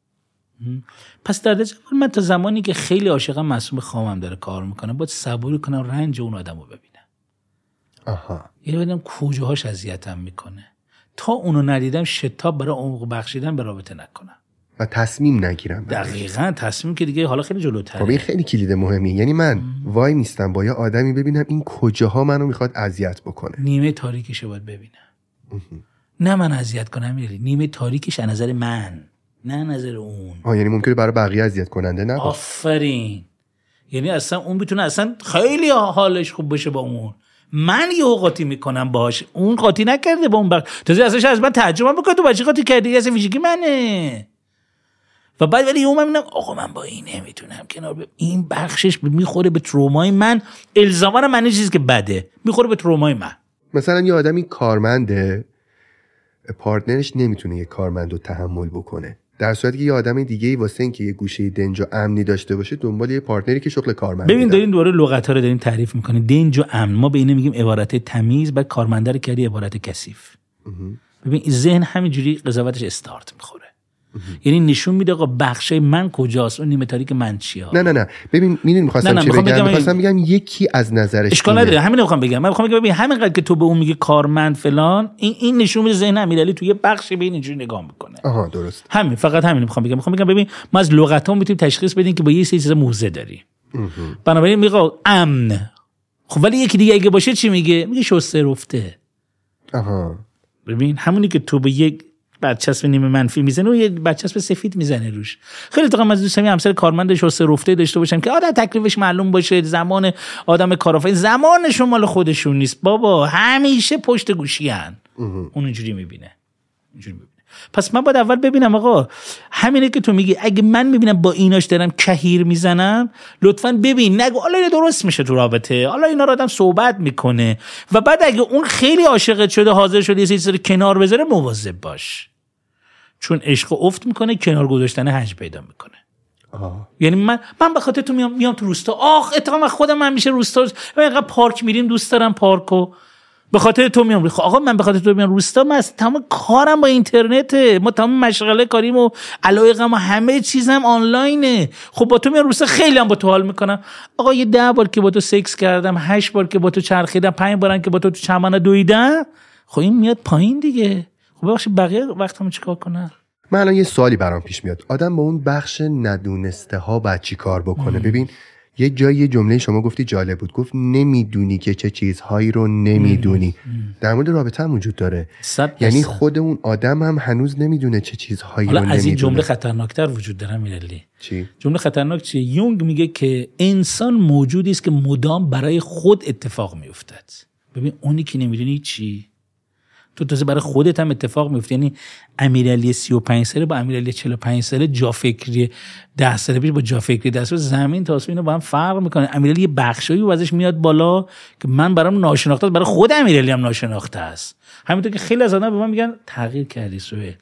پس در نتیجه من تا زمانی که خیلی عاشقم معصوم خامم داره کار میکنه باید صبوری کنم رنج اون آدمو ببینم. یعنی ببینم کجاهاش اذیتم میکنه تا اونو ندیدم شتاب برای عمق بخشیدن به رابطه نکنم و تصمیم نگیرم. دقیقاً تصمیم که دیگه حالا خیلی جلوتره. خب این خیلی کلید مهمیه. یعنی من وای میستم با یه آدمی ببینم این کجاها منو میخواد اذیت بکنه. نیمه تاریکش رو باید ببینم. نه من اذیت کنم، نیمه تاریکش از نظر من نه نظر اون. یعنی ممکنه برای بقیه اذیت کننده نباشه. آفرین. یعنی اصلا اون بتونه اصلا خیلی حالش خوب بشه با اون، من یه قاطی میکنم باش، اون قاطی نکرده با اون تازه اصلا از من تعجب میکنه تو بچه قاطی کردی، اصلا ویژگی منه. و بعد ولی اون میبینم آقا من با این نمیتونم کنار این بخشش میخوره به ترومای من، الزاما من چیزی که بده میخوره به ترومای من. مثلا یه آدمی کارمنده، پارتنرش نمیتونه یه کارمندو تحمل بکنه، در صورتی که یه آدم دیگه‌ای واسه اینکه یه گوشه دنج و امنی داشته باشه دنبال یه پارتنری که شغل کارمند. ببین دارین دوباره لغت‌ها رو دارین تعریف می‌کنین، دنج و امن. ما به اینا میگیم عبارت تمیز، بعد کارمنده رو کردی عبارت کثیف. ببین ذهن همینجوری قضاوتش استارت می‌خوره. یعنی نشون میده آقا بخشای من کجاست، اون نیمه تاریک من چیه. نه ببین میدونی می‌خواستم چی بگم؟ می‌خواستم بگم یکی از نظرش اشکال نداره، همین رو می‌خوام بگم. من می‌خوام بگم ببین همینقدر که تو به اون میگی کارمند فلان، این نشون میده ذهن امیرعلی توی بخشی به این اینجوری نگاه میکنه. درست. همین، فقط همین می‌خوام بگم ببین ما از لغت‌ها میتونیم تشخیص بدیم که با یه سری چیزا موزه داری. بنابراین میگه امن. خب ولی یکی دیگه اگه باشه چی میگه شسته رفته. ببین همونی که تو به یک برچسب نیمه منفی میزنه و یه برچسب سفید میزنه روش. خیلی تو از دوستان همسر کارمند شسته رفته داشته باشن که آره تکلیفش معلوم باشه، زمان آدم کارآفرین زمانشون مال خودشون نیست بابا، همیشه پشت گوشی ان. اون اینجوری میبینه. پس من باید اول ببینم آقا همینه که تو میگی اگه من میبینم با ایناش دارم کهیر میزنم، لطفاً ببین نگو حالا درست میشه تو رابطه، حالا اینا رو آدم صحبت میکنه و بعد اگه اون خیلی عاشقت شده حاضر شده یه چیزی رو کنار بذاره مواظب باش، چون عشق افت میکنه، کنار گذاشتن هج پیدا میکنه. یعنی من به خاطر تو میام تو روستا، اتفاقا خودم من میشه روستا اینقدر پارک میریم، دوست دارم پارکو، به خاطر تو میام. آقا من به خاطر تو میام روستا، من تمام کارم با اینترنته، ما تمام مشغله کاریم و علایقم و همه چیزم آنلاینه. خب با تو میام روستا خیلی هم با تو حال میکنم. آقا یه 10 بار که با تو سکس کردم، 8 بار که با تو چرخیدم، 5 بارم که با تو چمنه دویدم، خب این میاد پایین دیگه. خب ببخشید بقیه وقتمو چیکار کنم؟ من الان یه سوالی برام پیش میاد، آدم با اون بخش ندونسته ها باید چی کار بکنه؟ ببین یه جایی جمله شما گفتی جالب بود، گفت نمیدونی که چه چیزهایی رو نمیدونی. در مورد رابطه هم وجود داره، یعنی خود اون آدم هم هنوز نمیدونه چه چیزهایی رو نمیدونه. از این جمله خطرناکتر وجود داره میرلی. چی؟ جمله خطرناک چیه؟ یونگ میگه که انسان موجودی است که مدام برای خود اتفاق میافتد. ببین اونی که نمیدونی چی، تو تازه برای خودت هم اتفاق میفته. یعنی امیرعلی 35 ساله با امیرعلی 45 ساله جا فکری 10 سال پیش با جا فکری 10 سال زمین تا آسمون با هم فرق میکنه. امیرعلی یه بخشایی واسش میاد بالا که من برام ناشناخته است، برای خود امیرعلی هم ناشناخته است. همینطور که خیلی از آدم‌ها به من میگن تغییر کردی سهیل،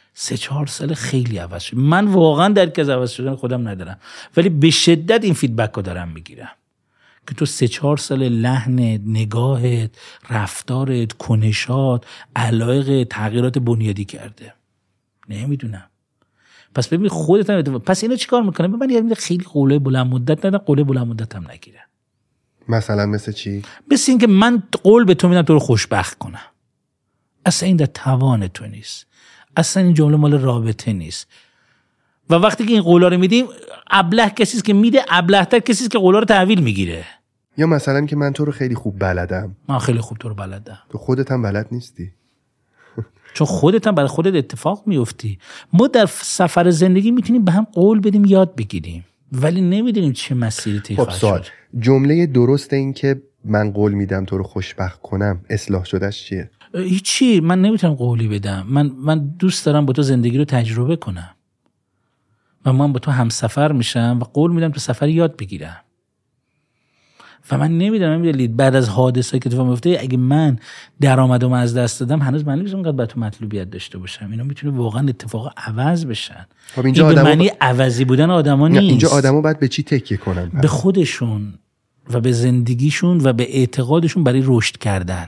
3-4 سال خیلی عوض شد. من واقعا درک از عوض شدن خودم ندارم، ولی به شدت این فیدبک رو دارم میگیرم که تو 3-4 سال لحنت، نگاهت، رفتارت، کنشات، علایق، تغییرات بنیادی کرده. نمیدونم. پس ببین خودت هم پس اینا چیکار میکنه؟ من یعنی خیلی قوله بلند مدت ندارم، قوله بلند مدت هم نگیره. مثلا مثل چی؟ مثل این که من قول به تو میدم تو رو خوشبخت کنم. اصلا این در توان تو نیست. اصلا این جمله مال رابطه نیست. و وقتی که این قولا رو میدیم، ابله کسی است که میده، ابله‌تر کسی است که قولا رو تحویل میگیره. یا مثلا که من تو رو خیلی خوب بلدم. من خیلی خوب تو رو بلدم. تو خودت هم بلد نیستی. چون خودت هم برای خودت اتفاق میفتی. ما در سفر زندگی میتونیم به هم قول بدیم، یاد بگیریم، ولی نمیدونیم چه مسیری طی خواهد شد. جمله درست این که من قول میدم تو رو خوشبخت کنم اصلاح شدهش چیه؟ هیچی. من نمیتونم قولی بدم. من دوست دارم با تو زندگی رو تجربه کنم و من با تو همسفر میشم و قول میدم تو سفر یاد بگیرم. و من نمیدونم میدونید بعد از حادثه‌ای که اتفاق میفته اگه من درآمدم از دست دادم هنوز من نمی‌تونم اونقدر با تو مطلوبیت داشته باشم. اینا میتونه واقعا اتفاق عوض بشن. خب اینجا این به معنی عوضی بودن آدما نیست. اینجا آدما باید به چی تکیه کنن؟ به خودشون و به زندگیشون و به اعتقادشون برای رشد کردن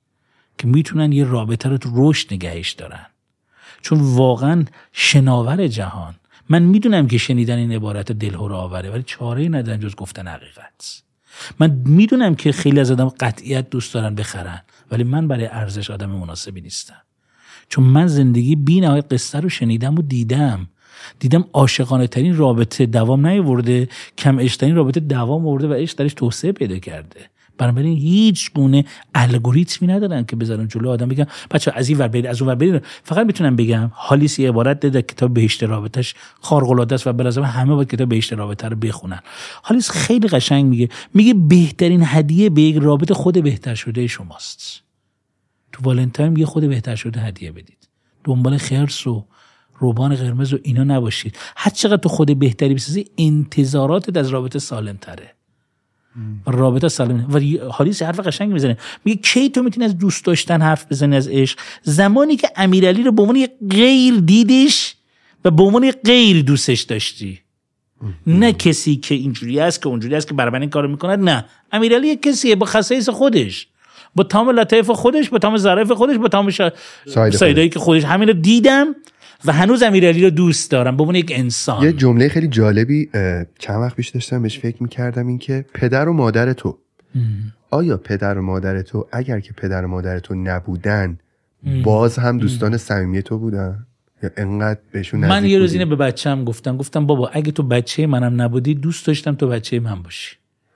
که میتونن یه رابطه رو تو رشد نگهش دارن. چون واقعا شناور جهان، من میدونم که شنیدن این عبارت دلهره آوره ولی چاره‌ای ندارن جز گفتن حقیقت. من میدونم که خیلی از آدم قطعیت دوست دارن بخرن ولی من برای ارزش آدم مناسبی نیستم. چون من زندگی بی‌نهایت قصه رو شنیدم و دیدم عاشقانه ترین رابطه دوام نیاورده، کم عشق ترین رابطه دوام آورده و عشق درش توسعه پیدا کرده. بنابراین هیچ گونه الگوریتمی ندارن که بذارن جلو آدم بگم بچا از این ور برید از اون ور برید. فقط میتونم بگم هالیس یه عبارت داده کتاب بهشت رابطش خارق العاده است و به نظر همه باید کتاب بهشت رابطه رو بخونن. هالیس خیلی قشنگ میگه بهترین هدیه به یک رابطه خود بهتر شده شماست. تو والنتاین یه خود بهتر شده هدیه بدید. دنبال خرس و روبان قرمز و اینا نباشید. هر چقدر تو خود بهتری بسازی انتظاراتت از رابطه سالم‌تره. رابطه سالم. و هالیس حرف قشنگ میزنه، میگه کی تو میتونی از دوست داشتن حرف بزنی، از عشق؟ زمانی که امیرعلی رو به عنوان یک غیر دیدیش و به عنوان یک غیر دوستش داشتی. نه کسی که اینجوری است که اونجوری است که برای من این کارو میکنه. نه، امیرعلی یک کسیه با خصایص خودش، با تمام لطایف خودش، با تمام ظرایف خودش، با تمام سایدایی که خودش. همین رو دیدم و هنوز امیرعلی رو دوست دارم به عنوان یک انسان. یه جمله خیلی جالبی چند وقت پیش داشتم بهش فکر می‌کردم، این که پدر و مادر تو آیا پدر و مادر تو اگر که پدر و مادر تو نبودن باز هم دوستان صمیمی تو بودن یا انقدر بهشون نزدیک؟ من یه روز اینو به بچه‌م گفتم بابا اگه تو بچه منم نبودی دوست داشتم تو بچه من باشی.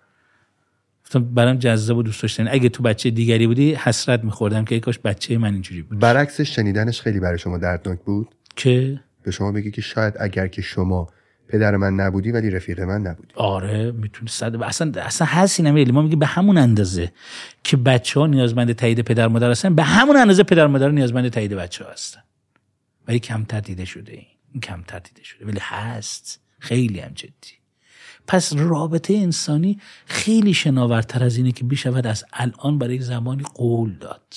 گفتم برام جذاب و دوست داشتن. اگه تو بچه دیگری بودی حسرت می‌خوردم که ای کاش بچه من اینجوری بود. برعکسش شنیدنش خیلی برای شما دردناک بود که به شما بگی که شاید اگر که شما پدر من نبودی ولی رفیق من نبودی. آره میتونه اصلا هستی نمیلی. ما میگه به همون اندازه که بچه‌ها نیازمند تایید پدر مادر هستن به همون اندازه پدر مادر نیازمند تایید بچه‌ها هستن. ولی کمتر دیده شده. این کمتر دیده شده ولی هست، خیلی هم جدی. پس رابطه انسانی خیلی شناورتر از اینه که بشود از الان برای زمانی قول داد.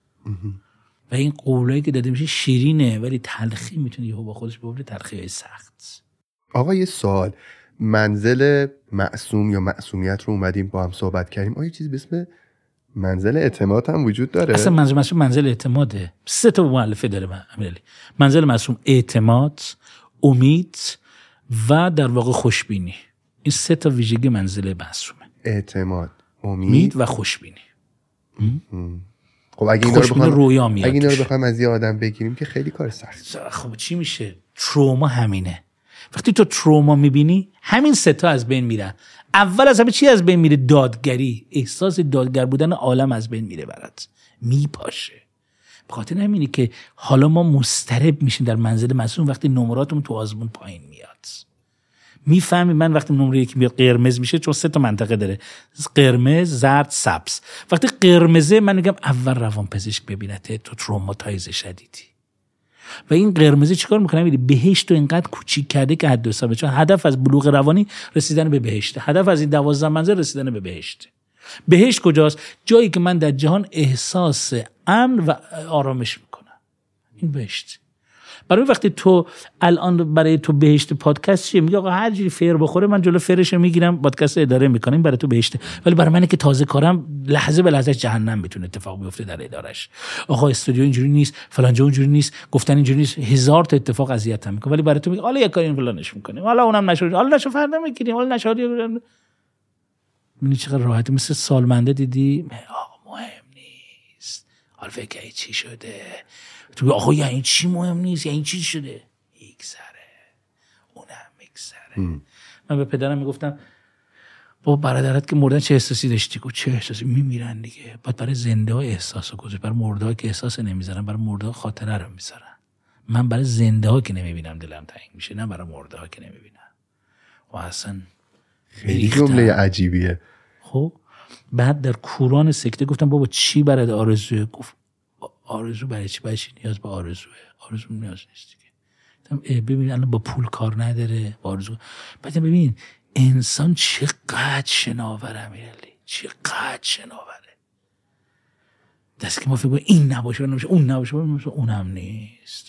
و این قولایی که داده میشه شیرینه ولی تلخی میتونه یهو با خودش ببره، تلخی‌های سخت. آقا یه سوال، منزل معصوم یا معصومیت رو اومدیم با هم صحبت کردیم، آیا چیزی به اسم منزل اعتماد هم وجود داره؟ اصلا منزل معصوم منزل اعتماده. 3 تا مؤلفه داره امیرعلی. منزل معصوم اعتماد، امید و در واقع خوشبینی. این 3 تا ویژگی منزل معصومه. اعتماد، امید و خوشبینی. خب اگه اینا رو بخوایم از یه آدم بگیریم که خیلی کار سخت. خب چی میشه؟ تروما همینه. وقتی تو تروما میبینی همین 3 تا از بین میرن. اول از همه چی از بین میره؟ دادگری. احساس دادگر بودن عالم از بین میره برات، میپاشه. به خاطر همینه که حالا ما مضطرب میشیم در منزل معصوم وقتی نمراتمون تو آزمون پایین میاد. میفهمی من وقتی نمره 1 میاد قرمز میشه چون 3 تا منطقه داره، قرمز، زرد، سبز. وقتی قرمزه من میگم اول روانپزشک ببینته، تو تروماتایز شدیدی. و این قرمزه چیکار میکنه؟ میگه بهشت رو اینقدر کوچیک کرده که حد و حسابه. چون هدف از بلوغ روانی رسیدن به بهشت، هدف از این 12 منزل رسیدن به بهشت. بهشت کجاست؟ جایی که من در جهان احساس امن و آرامش میکنم. این بهشت. برای وقتی تو الان برای تو بهشت پادکست چیه؟ میگه آقا هر جوری فیر بخوره من جلو فیرش میگیرم، پادکست اداره میکنم، برای تو بهشته. ولی برای منه که تازه کارم لحظه به لحظه جهنم میتونه اتفاق بیفته در ادارش. آقا استودیو اینجوری نیست، فلان جا اونجوری نیست، گفتن اینجوری نیست، هزار تا اتفاق اذیتم میکنه. ولی برای تو میگه حالا یک کاری فلانش میکنیم، حالا اونم نشد، حالا نشو فردا میگیریم، حالا نشد. میبینی چقدر راحت. مثل سالمنده دیدی مهم نیست، حالا فکر چی شده؟ تو آقا یعنی چی مهم نیست؟ یعنی چی شده؟ میگذره، اونم میگذره. من به پدرم میگفتم با برادرت که مردن چه احساسی داشتی؟ گفت چه احساسی؟ میمیرن دیگه. بعد برای زنده ها احساسو گذاشت، برای مرده ها که احساس نمیذارن، برای مرده ها خاطره رو میذارن. من برای زنده ها که نمیبینم دلم تنگ میشه، نه برای مرده ها که نمیبینم. و اصلا خیلی جمله عجیبیه. خب بعد در کوران سکته گفتم بابا چی برات آرزوه؟ گفت آرزو برای چی؟ برای چی نیاز به آرزوه؟ آرزو نیاز نیست دیگه. ببین الان با پول کار نداره، با آرزو. بعد ببین انسان چقدر شناوره امیرعلی، چقدر شناوره. دست که ما فکر کنیم این نباشه اون نباشه، اونم نیست.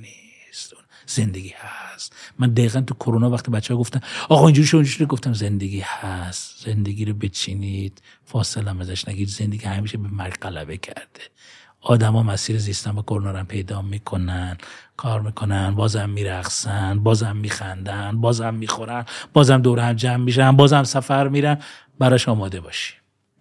زندگی هست. من دقیقاً تو کرونا وقتی بچه‌ها گفتن آقا اینجوری شد، گفتم زندگی هست. زندگی رو بچینید، فاصله هم ازش نگیرید. زندگی همیشه به مرگ غلبه کرده. آدما مسیر زیستن با کرونا رو پیدا میکنن، کار میکنن، بازم میرقصن، بازم میخندن، بازم میخورن، بازم دور هم جمع میشن، بازم سفر میرن. براش آماده باشی.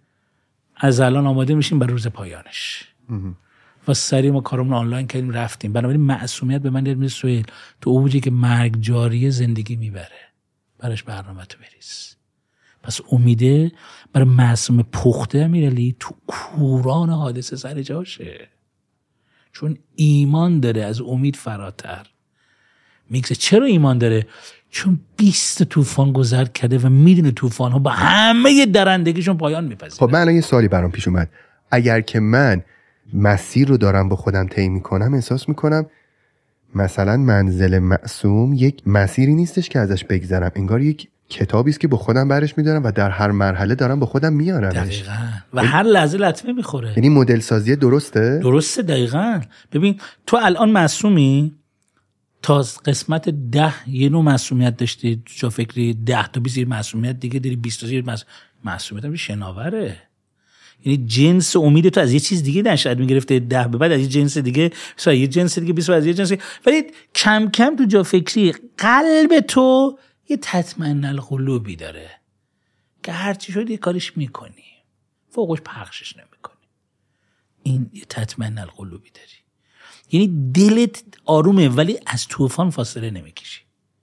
از الان آماده میشیم برای روز پایانش. و سریع ما کارمون آنلاین کردیم رفتیم. بنابراین معصومیت به من یاد میده سهیل، تو اوجی که مرگ جاریه زندگی میبره، براش برنامه تو بریز. پس امیده برای معصوم پخته امیرعلی تو کوران حادثه سر جاشه، چون ایمان داره از امید فراتر میگذره. چرا ایمان داره؟ چون 20 طوفان گذر کرده و میدونه طوفان ها با همه درندگیشون پایان میپذیره. خب من الان یه سوالی برام پیش اومد. اگر که من مسیر رو دارم با خودم طی میکنم، احساس میکنم مثلا منزل معصوم یک مسیری نیستش که ازش بگذرم، انگار یک کتابی است که با خودم برش میدارم و در هر مرحله دارم با خودم میارمش. دقیقاً. و هر لحظه لطمه میخوره. یعنی مدل سازی درسته دقیقاً. ببین تو الان معصومی، تا قسمت 10 یه نوع معصومیت داشتی، جا فکری 10 تا 20 معصومیت دیگه داری، 20 تا معصومیت هم شناوره. یعنی جنس امید تو از یه چیز دیگه نشد میگرفته، 10 به بعد از یه جنس دیگه، مثلا یه جنس دیگه 20 از یه جنس، ولی کم کم تو جا فکری قلب تو یه تطمئن القلوبی داره که هر چی شد یه کارش میکنی، فوقش پخشش نمیکنی. این یه تطمئن القلوبی داری، یعنی دلت آرومه ولی از طوفان فاصله نمیکشی،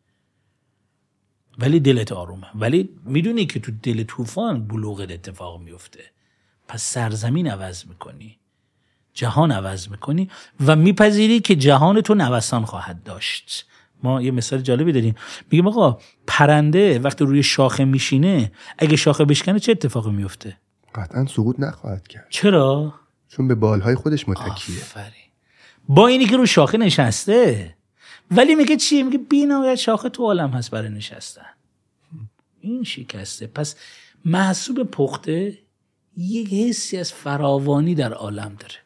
ولی دلت آرومه، ولی میدونی که تو دل طوفان بلوغت اتفاق میفته. پس سرزمین عوض میکنی، جهان عوض میکنی و میپذیری که جهان تو نوسان خواهد داشت. ما یه مثال جالبی داریم، میگیم آقا پرنده وقتی روی شاخه میشینه، اگه شاخه بشکنه چه اتفاقی میفته؟ قطعا سقوط نخواهد کرد. چرا؟ چون به بالهای خودش متکیه. آفرین. با اینی که رو شاخه نشسته، ولی میگه چی؟ میگه بی‌نهایت شاخه تو عالم هست برای نشستن. این شکسته. پس محسوب پخته یک حسی از فراوانی در عالم داره.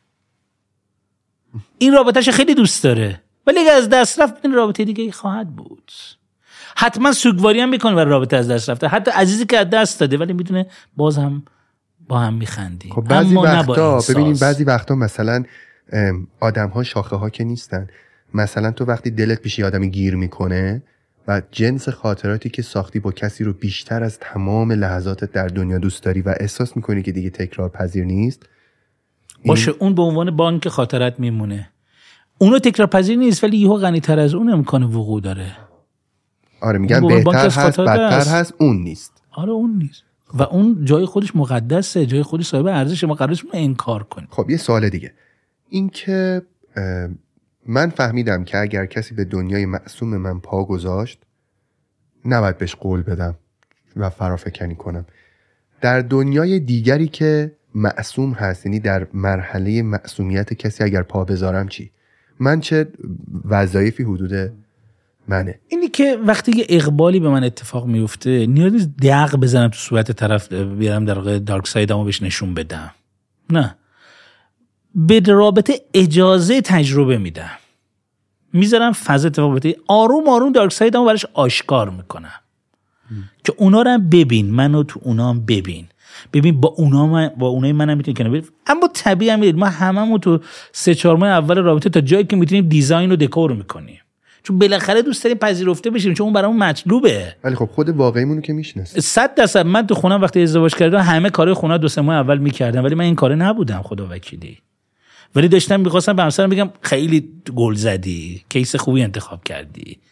این رابطه‌اش خیلی دوست داره، ولی اگه از دست رفت این رابطه دیگه خواهد بود. حتما سوگواری هم میکنه برای رابطه از دست رفته، حتی عزیزی که از دست داده، ولی میدونه باز هم با هم میخندیم. خب بعضی وقتا ببینیم، بعضی وقتا مثلا آدم ها شاخه ها که نیستن. مثلا تو وقتی دلت پیش آدمی گیر میکنه و جنس خاطراتی که ساختی با کسی رو بیشتر از تمام لحظاتت در دنیا دوست داری و احساس میکنی که دیگه تکرار پذیر نیست، باشه اون به عنوان بانک خاطرت میمونه. اونو تکرار پذیر نیست، ولی یهو غنی تر از اون امکان وقوع داره. آره میگن بهتر هست، بدتر هست، اون نیست. آره اون نیست و اون جای خودش مقدسه، جای خودش صاحب ارزشه، ما قرارش اون انکار کنیم. خب یه سوال دیگه، این که من فهمیدم که اگر کسی به دنیای معصوم من پا گذاشت نباید بهش قول بدم و فرافکنی کنم. در دنیای دیگری که معصوم هست، یعنی در مرحله معصومیت کسی اگر پا بذارم چی؟ من چه وظایفی حدود منه؟ اینی که وقتی یه اقبالی به من اتفاق میفته نیاز نیست دق بزنم تو صورت طرف، بیارم در واقع دارک سایدمو بهش نشون بدم. نه، به رابطه اجازه تجربه میدم، میذارم فضا اتفاق بیفته، آروم آروم دارک سایدمو براش آشکار میکنم که اونا رو هم ببین، منو تو اونا هم ببین با اونای منم میتونی کنه ببین. اما طبیعی هم ما هممون تو 3-4 ماه اول رابطه تا جایی که میتونیم دیزاین و دکور میکنیم، چون بالاخره دوست داریم پذیرفته بشیم، چون اون برامون مطلوبه. ولی خب خود واقعیمونو که میشناسیم. 100% من تو خونم وقتی ازدواج کردم همه کارهای خونه 2-3 ماه اول میکردم، ولی من این کاره نبودم خدا وکیلی. ولی داشتم میخواستم به همسرم بگم خیلی گل زدی، کیس خوبی انتخاب کردی،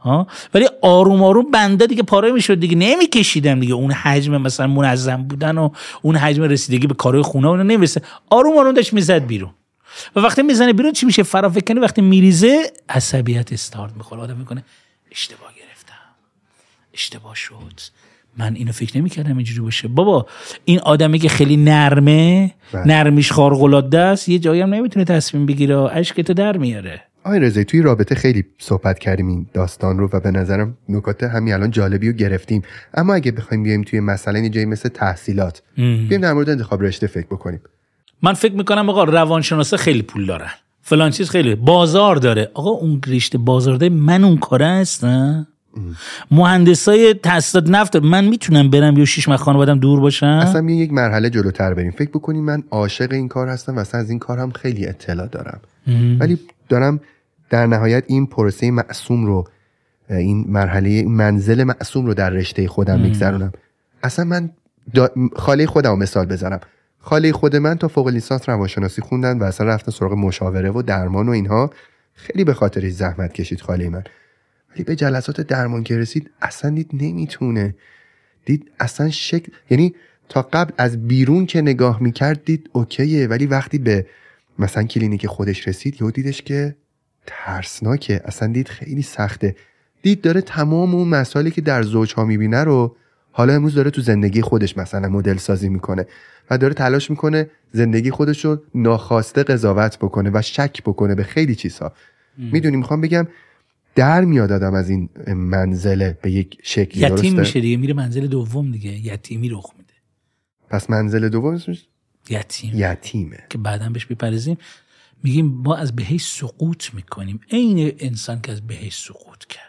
ولی آروم آروم بنده دیگه پاره میشد دیگه، نمیکشیدم دیگه اون حجم مثلا منظم بودن و اون حجم رسیدگی به کارهای خونه اون نمیرسه. آروم آروم داشت میزد بیرون و وقتی میزنه بیرون چی میشه؟ فرافکنی. وقتی میریزه عصبیت استارت میخوره، آدم میکنه اشتباه گرفتم، اشتباه شد، من اینو فکر نمی‌کردم اینجوری باشه. بابا این آدمی که خیلی نرمه، نرمیش خارق‌العاده است، یه جایی هم نمیتونه تصمیم بگیره، اشکتو در میاره. آقای رضایی توی رابطه خیلی صحبت کردیم این داستان رو و به نظرم نکات همین الان جالبی رو گرفتیم. اما اگه بخوایم بیایم توی مثلا یه جایی مثل تحصیلات بیایم در مورد انتخاب رشته فکر بکنیم، من فکر میکنم آقا روانشناسا خیلی پول دارن، فلان چیز خیلی بازار داره. آقا اون رشته بازار داره، من اون کاره هستم؟ مهندسای تاسیسات نفت من میتونم برم یا 6 ماه خانواده‌ام دور باشم؟ اصلا یک مرحله جلوتر بریم، فکر بکنیم من عاشق این کار هستم و اصلا از این کار هم خیلی اطلاع دارم، ولی دارم در نهایت این پروسه معصوم رو، این مرحله منزل معصوم رو در رشته خودم میگذرونم. اصلا من خاله خودم رو مثال بزنم، خاله خود من تا فوق لیسانس روانشناسی خوندن و اصلا رفتن سراغ مشاوره و درمان و اینها، خیلی به خاطرش زحمت کشید خاله من، ولی به جلسات درمان که رسید اصلا دید نمیتونه، دید اصلا شکل، یعنی تا قبل از بیرون که نگاه میکرد دید اوکیه، ولی وقتی به مثلا کلینیک خودش رسید یهو دیدش که ترسناکه، اصلا دید خیلی سخته، دید داره تمام اون مسائلی که در زوجها میبینه رو حالا امروز داره تو زندگی خودش مثلا مدل سازی میکنه و داره تلاش میکنه زندگی خودش رو ناخواسته قضاوت بکنه و شک بکنه به خیلی چیزها. میدونی میخوام بگم در میاد آدم از این منزله به یک شکلی، یتیم درسته؟ میشه دیگه، میره منزل دوم دیگه، یتیمی رخ میده. پس منزل دوم اسمش یتیمه که بعداً بهش میپرزیم، میگیم ما از بهش سقوط میکنیم، عین انسان که از بهش سقوط کرد.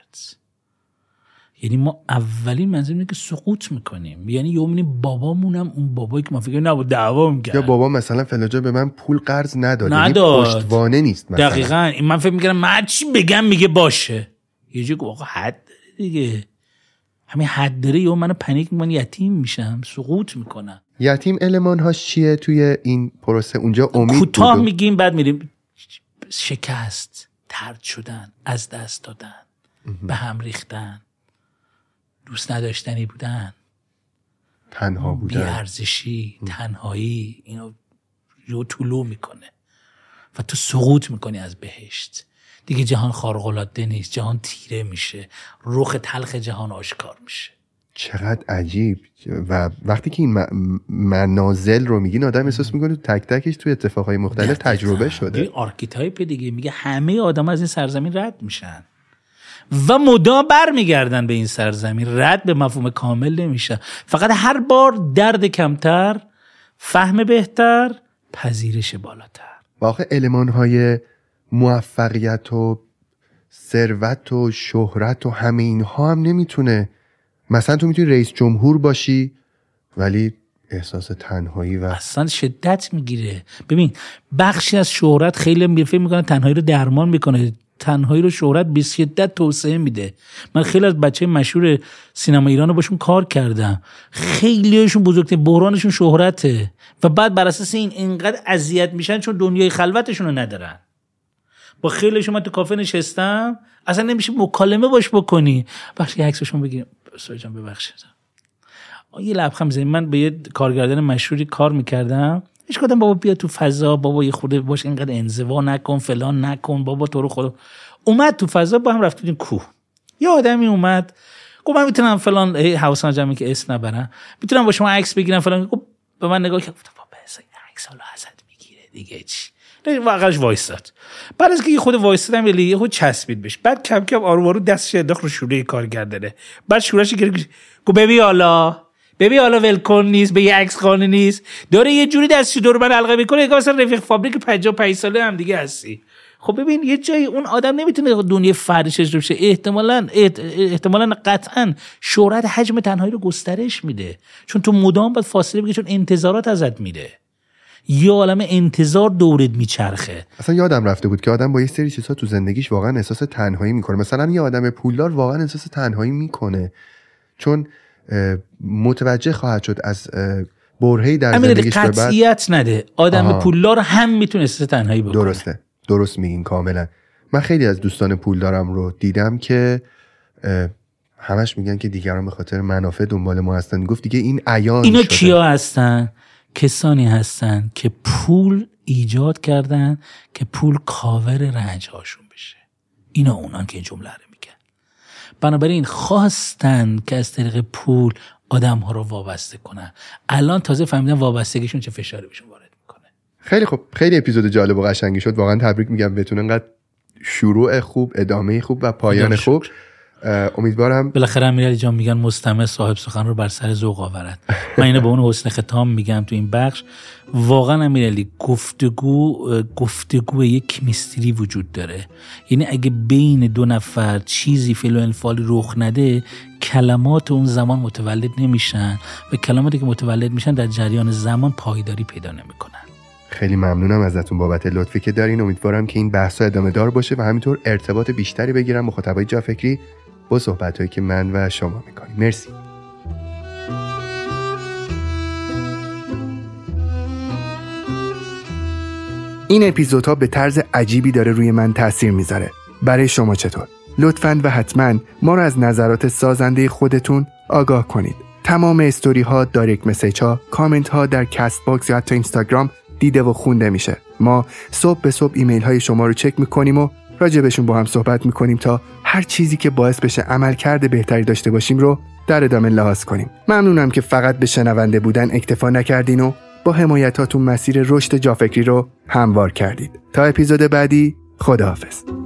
یعنی ما اولین منزل اینه که سقوط میکنیم، یعنی یومینی بابامونم اون بابایی که ما فکر نبود دعوا میکرد، یا بابا مثلا فلجا به من پول قرض نداد، پشتوانه نیست مثلا. دقیقاً من فکر میکردم من چی بگم میگه باشه، یه جایی که آقا حد داره دیگه، همین حد داره، یا منو پنیک میکنه، یتیم میشم، سقوط میکنم. یتیم المان‌هاش چیه توی این پروسه؟ اونجا امید کوتاه میگیم، بعد میریم شکست، طرد شدن، از دست دادن، به هم ریختن، دوست نداشتنی بودن، تنها بودن، بی‌ارزشی، تنهایی، اینو رو طلوع میکنه و تو سقوط میکنی از بهشت. دیگه جهان خارق‌العاده نیست، جهان تیره میشه، رخ تلخ جهان آشکار میشه. چقدر عجیب. و وقتی که این منازل رو میگین آدم احساس میکنه تک تکش توی اتفاقهای مختلف تجربه شده. این آرکیتایپ دیگه، میگه همه آدم از این سرزمین رد میشن و مدام برمیگردن به این سرزمین، رد به مفهوم کامل نمیشه، فقط هر بار درد کمتر، فهم بهتر، پذیرش بالاتر. و آخه المانهای موفقیت و ثروت و شهرت و همه اینها هم نمیتونه، مثلا تو میتونی رئیس جمهور باشی ولی احساس تنهایی و اصلا شدت میگیره. ببین بخشی از شهرت خیلی فکر میکنه تنهایی رو درمان میکنه، تنهایی رو شهرت به شدت توسعه میده. من خیلی از بچه مشهور سینما ایران رو باشون کار کردم، خیلیشون بزرگترین بحرانشون شهرته و بعد بر اساس این اینقدر اذیت میشن چون دنیای خلوتشون رو ندارن. با خیلیشون من تو کافه نشستم، اصلا نمیشه مکالمه باش بکنی، بخش یه عکسشون بگیریم، سوجان ببخشید یه لبخند بزنیم. من به یه کارگردان مشهوری کار میکردم، هیچ کدام بابا بیا تو فضا، بابا یه خورده باش، اینقدر انزوا نکن، فلان نکن، بابا تو رو خدا. اومد تو فضا، با هم رفتیم کوه، یه آدمی اومد گفت من میتونم فلان، حواسم جمعی که اسم نبرم، میتونم با شما عکس بگیرم فلان. گفت به من نگاه کرد، بابا این عکس حالا ازت میگیره دیگه چی، واقعاش وایستاد. بعد از که یه خود وایستادم یه خود چسبید بهش، بعد کم کم آروم آروم دستش انداخت رو شوره کارگردانه، بعد شورهش گرفت گفت ببین حالا ولکن نیست، به یه عکس خانه نیست، داره یه جوری دستش دور من حلقه میکنه که مثلا رفیق فابریک 55 ساله هم دیگه هستی. خب ببین یه جایی اون آدم نمیتونه دنیای فردش اجرا بشه، احتمالاً قطعاً شهرت حجم تنهایی رو گسترش میده، چون تو مدام باید فاصله بگیری، چون انتظارات ازت میره، یه عالم انتظار دورت میچرخه. اصلا یادم رفته بود که آدم با یه سری چیزها تو زندگیش واقعا احساس تنهایی میکنه. مثلا یه آدم پولدار واقعا احساس تنهایی میکنه چون متوجه خواهد شد از برهه‌ای در زندگیش به بعد قطعیت نده. آدم پولدار هم میتونه احساس تنهایی بکنه. درست میگین کاملا. من خیلی از دوستان پولدارم رو دیدم که همش میگن که دیگران به خاطر منافع دنبال ما هستن. گفت دیگه این عیان اینا شده. کیا هستن؟ کسانی هستن که پول ایجاد کردن که پول کاور رنج هاشون بشه. اینا اونان که این جمله رو میگن. بنابراین خواستن که از طریق پول آدم ها رو وابسته کنن. الان تازه فهمیدن وابستگیشون چه فشاری بهشون وارد میکنه. خیلی خوب، خیلی اپیزود جالب و قشنگی شد. واقعا تبریک میگم بهتون، انقدر شروع خوب، ادامه خوب و پایان خوب. امیدوارم بالاخره امیرعلی جان میگن مستمع صاحب سخن رو بر سر ذوق آورد. من اینو به اون حسن ختام میگم تو این بخش. واقعا امیرعلی گفتگو یک میستری وجود داره. یعنی اگه بین دو نفر چیزی فعل و انفعالی رخ نده، کلمات اون زمان متولد نمیشن و کلماتی که متولد میشن در جریان زمان پایداری پیدا نمیکنن. خیلی ممنونم ازتون بابت لطفی که دارین. امیدوارم که این بحثا ادامه دار باشه و همینطور ارتباط بیشتری بگیرم مخاطبای جا فکری با صحبتایی که من و شما میکنیم. مرسی. این اپیزودها به طرز عجیبی داره روی من تأثیر میذاره. برای شما چطور؟ لطفاً و حتماً ما رو از نظرات سازنده خودتون آگاه کنید. تمام استوری ها، دایرکت مسیج ها، کامنت ها در کست باکس یا حتی اینستاگرام دیده و خونده میشه. ما صبح به صبح ایمیل های شما رو چک میکنیم و راجبشون با هم صحبت میکنیم تا هر چیزی که باعث بشه عملکرد بهتری داشته باشیم رو در ادامه لحاظ کنیم. ممنونم که فقط به شنونده بودن اکتفا نکردین و با حمایتاتون مسیر رشد جافکری رو هموار کردید. تا اپیزود بعدی، خداحافظ.